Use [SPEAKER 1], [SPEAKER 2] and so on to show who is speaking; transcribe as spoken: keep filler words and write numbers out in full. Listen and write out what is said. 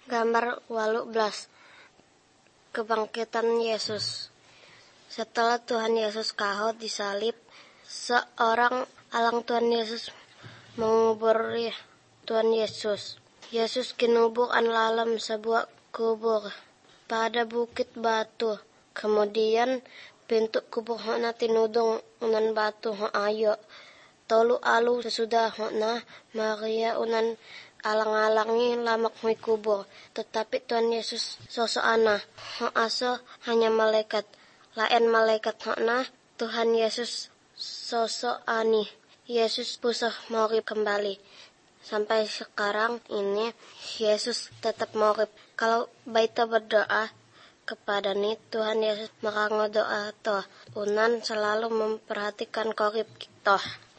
[SPEAKER 1] Gambar walu belas. Kebangkitan Yesus. Setelah Tuhan Yesus kahot disalib, seorang alang Tuhan Yesus mengubur Tuhan Yesus. Yesus kinubur an dalam sebuah kubur pada bukit batu. Kemudian pintu kubur hona tinudong unan batu ho ayo. Tolu alu sesudah hona Maria unan alang-alangi lamak hui kubur. Tetapi Tuhan Yesus sosoana ho aso hanya malaikat. Lain malaikat hona Tuhan Yesus sosoani. Yesus pusah morib kembali. Sampai sekarang ini Yesus tetap morib. Kalau baita berdoa kepada ni Tuhan Yesus maka doa toh. Unan selalu memperhatikan korib kita.